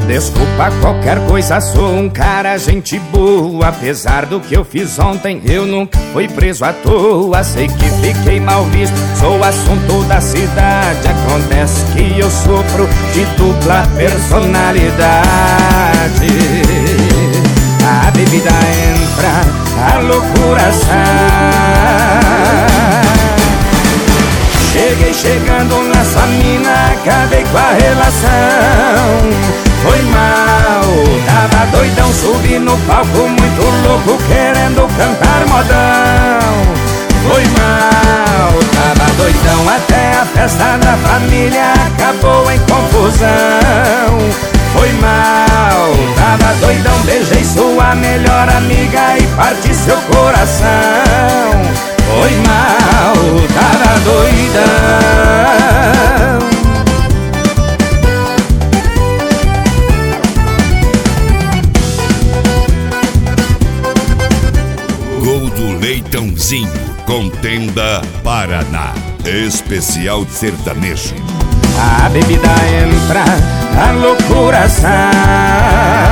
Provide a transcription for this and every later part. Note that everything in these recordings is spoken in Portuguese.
Desculpa qualquer coisa, sou um cara gente boa. Apesar do que eu fiz ontem, eu nunca fui preso à toa. Sei que fiquei mal visto, sou assunto da cidade. Acontece que eu sofro de dupla personalidade. A bebida entra, a loucura sai. Cheguei chegando nessa mina, acabei com a relação. Foi mal, tava doidão, subi no palco muito louco, querendo cantar modão. Foi mal, tava doidão, até a festa da família acabou em confusão. Foi mal, tava doidão, beijei sua melhor amiga e parti seu coração. Foi mal, tava doidão. Gol do Leitãozinho, Contenda Paraná, especial sertanejo. A bebida entra, a loucura sai.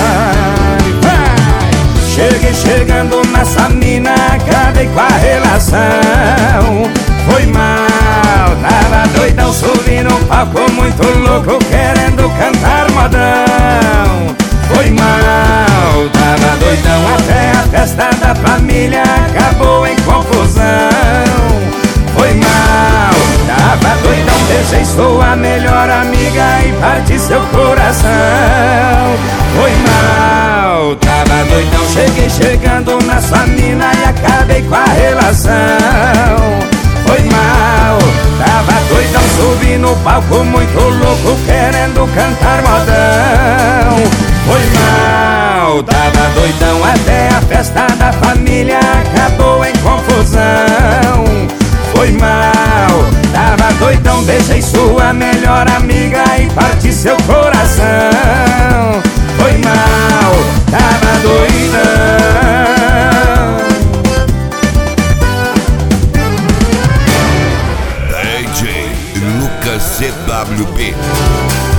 Cheguei chegando nessa mina, acabei com a relação. Foi mal, tava doidão, subi no palco muito louco, querendo cantar modão. Foi mal, tava doidão, até a festa da família acabou em confusão. Foi mal, tava doidão, beijei sua melhor amiga e parti seu coração. Foi mal, tava doidão, cheguei chegando na sua mina e acabei com a relação. Foi mal, tava doidão, subi no palco muito louco, querendo cantar modão. Foi mal, tava doidão, até a festa da família acabou em confusão. Foi mal, tava doidão, beijei sua melhor amiga e parti seu coração. Foi mal, tava doidão. DJ Lucas CWB.